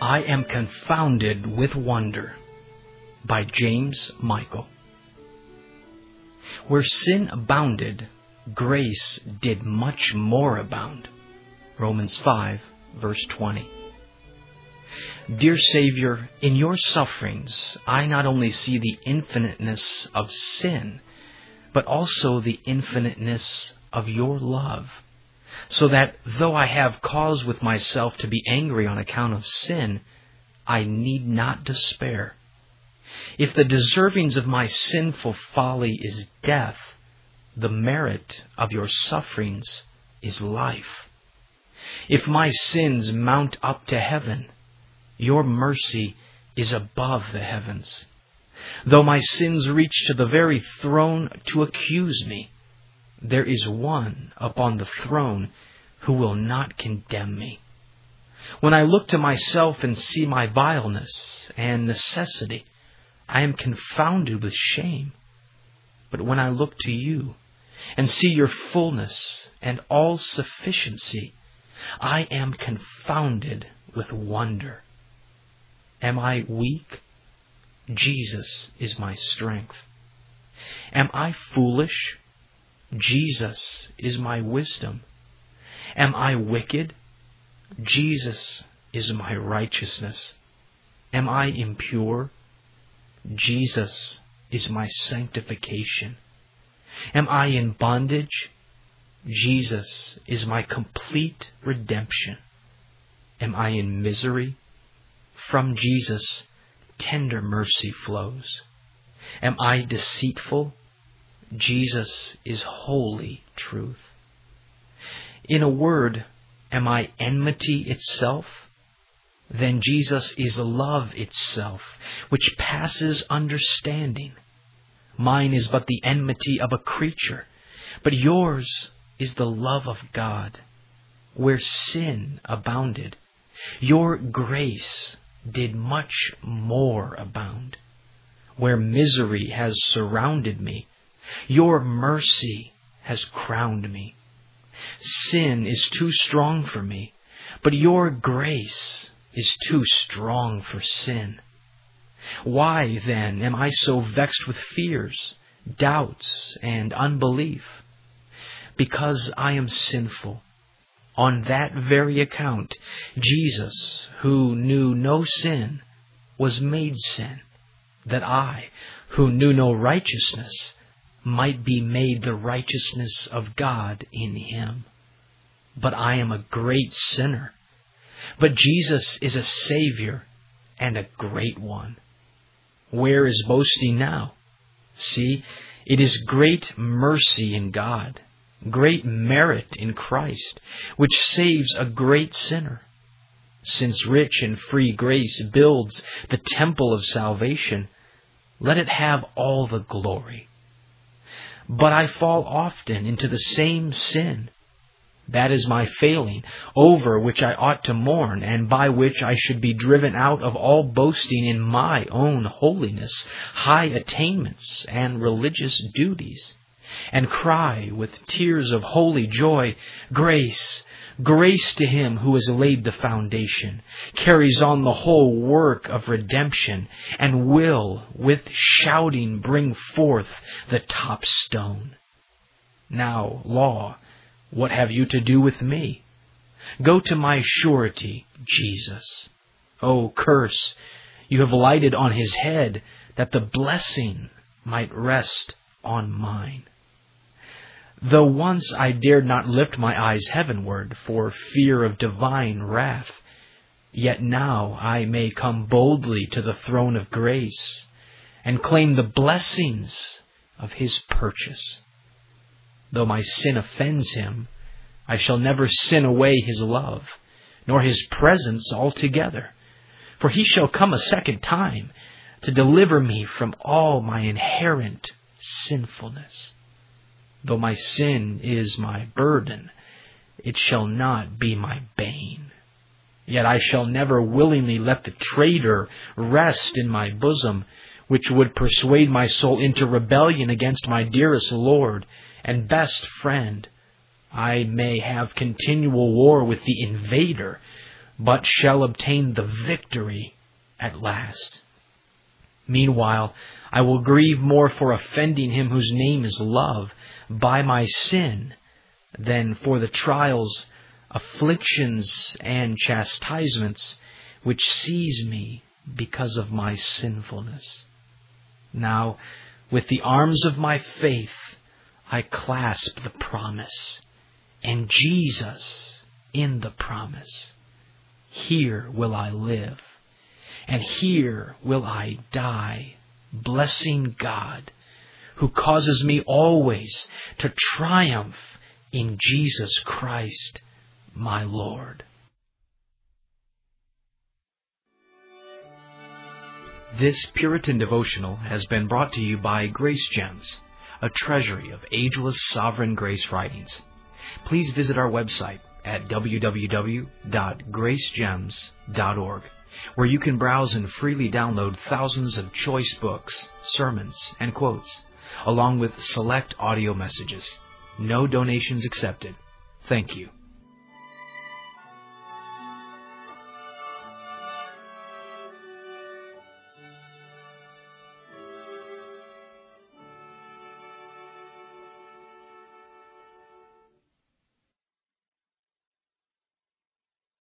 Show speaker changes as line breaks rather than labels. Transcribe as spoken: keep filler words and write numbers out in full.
I am confounded with wonder, by James Michael. Where sin abounded, grace did much more abound. Romans five, verse twenty. Dear Savior, in your sufferings, I not only see the infiniteness of sin, but also the infiniteness of your love, so that though I have cause with myself to be angry on account of sin, I need not despair. If the deservings of my sinful folly is death, the merit of your sufferings is life. If my sins mount up to heaven, your mercy is above the heavens. Though my sins reach to the very throne to accuse me, there is one upon the throne who will not condemn me. When I look to myself and see my vileness and necessity, I am confounded with shame. But when I look to you and see your fullness and all sufficiency, I am confounded with wonder. Am I weak? Jesus is my strength. Am I foolish? Jesus is my wisdom. Am I wicked? Jesus is my righteousness. Am I impure? Jesus is my sanctification. Am I in bondage? Jesus is my complete redemption. Am I in misery? From Jesus, tender mercy flows. Am I deceitful? Jesus is holy truth. In a word, am I enmity itself? Then Jesus is love itself, which passes understanding. Mine is but the enmity of a creature, but yours is the love of God. Where sin abounded, your grace did much more abound. Where misery has surrounded me, your mercy has crowned me. Sin is too strong for me, but your grace is too strong for sin. Why, then, am I so vexed with fears, doubts, and unbelief? Because I am sinful. On that very account, Jesus, who knew no sin, was made sin, that I, who knew no righteousness, might be made the righteousness of God in him. But I am a great sinner. But Jesus is a Savior, and a great one. Where is boasting now? See, it is great mercy in God, great merit in Christ, which saves a great sinner. Since rich and free grace builds the temple of salvation, let it have all the glory. But I fall often into the same sin. That is my failing, over which I ought to mourn, and by which I should be driven out of all boasting in my own holiness, high attainments, and religious duties, and cry with tears of holy joy, Grace, grace to him who has laid the foundation, carries on the whole work of redemption, and will, with shouting, bring forth the top stone. Now, law, what have you to do with me? Go to my surety, Jesus. O curse, you have lighted on his head, that the blessing might rest on mine. Though once I dared not lift my eyes heavenward for fear of divine wrath, yet now I may come boldly to the throne of grace and claim the blessings of his purchase. Though my sin offends him, I shall never sin away his love, nor his presence altogether. For he shall come a second time to deliver me from all my inherent sinfulness. Though my sin is my burden, it shall not be my bane. Yet I shall never willingly let the traitor rest in my bosom, which would persuade my soul into rebellion against my dearest Lord and best friend. I may have continual war with the invader, but shall obtain the victory at last. Meanwhile, I will grieve more for offending him whose name is love by my sin than for the trials, afflictions, and chastisements which seize me because of my sinfulness. Now, with the arms of my faith, I clasp the promise, and Jesus in the promise. Here will I live, and here will I die, blessing God, who causes me always to triumph in Jesus Christ, my Lord. This Puritan devotional has been brought to you by Grace Gems, a treasury of ageless sovereign grace writings. Please visit our website at w w w dot grace gems dot org, where you can browse and freely download thousands of choice books, sermons, and quotes, along with select audio messages. No donations accepted. Thank you.